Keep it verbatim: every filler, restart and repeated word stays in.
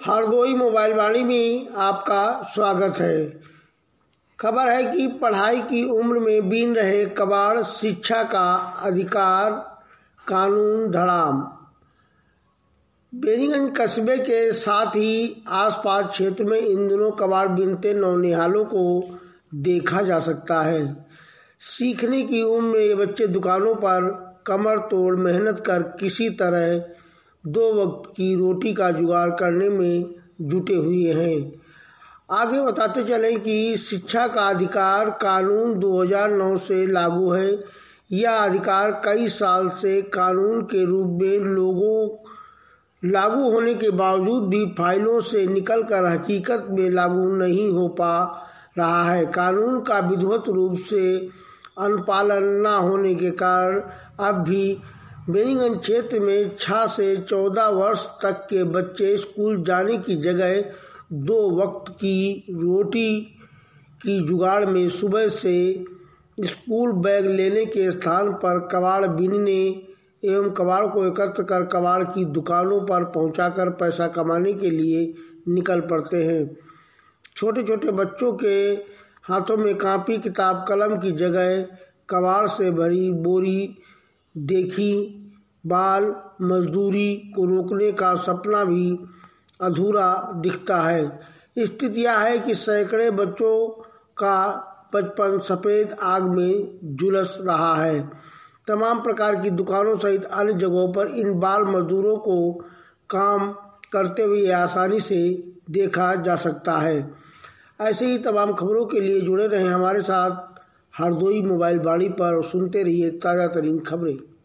Hardoi mobile वाणी में आपका स्वागत है। खबर है कि पढ़ाई की उम्र में बीन रहे कबाड़, शिक्षा का अधिकार कानून धड़ाम। बेनीगंज कस्बे के साथ ही आसपास क्षेत्र में इन दिनों कबाड़ बीनते नौनिहालों को देखा जा सकता है। सीखने की उम्र में ये बच्चे दुकानों पर कमर तोड़ मेहनत कर किसी तरह दो वक्त की रोटी का जुगाड़ करने में जुटे हुए हैं। आगे बताते चलें कि शिक्षा का अधिकार कानून दो हज़ार नौ से लागू है। यह अधिकार कई साल से कानून के रूप में लोगों लागू होने के बावजूद भी फाइलों से निकलकर हकीकत में लागू नहीं हो पा रहा है। कानून का विधिवत रूप से अनुपालन न होने के कारण अब भी बेनीगंज क्षेत्र में छह से चौदह वर्ष तक के बच्चे स्कूल जाने की जगह दो वक्त की रोटी की जुगाड़ में सुबह से स्कूल बैग लेने के स्थान पर कबाड़ बीनने एवं कबाड़ को एकत्र कर कबाड़ की दुकानों पर पहुंचाकर पैसा कमाने के लिए निकल पड़ते हैं। छोटे छोटे बच्चों के हाथों में कापी किताब कलम की जगह कबाड़ से भरी बोरी देखी बाल मजदूरी को रोकने का सपना भी अधूरा दिखता है। स्थिति यह है कि सैकड़े बच्चों का बचपन सफ़ेद आग में झुलस रहा है। तमाम प्रकार की दुकानों सहित अन्य जगहों पर इन बाल मजदूरों को काम करते हुए आसानी से देखा जा सकता है। ऐसे ही तमाम खबरों के लिए जुड़े रहें हमारे साथ हरदोई मोबाइल वाणी पर और सुनते रहिए ताज़ा तरीन खबरें।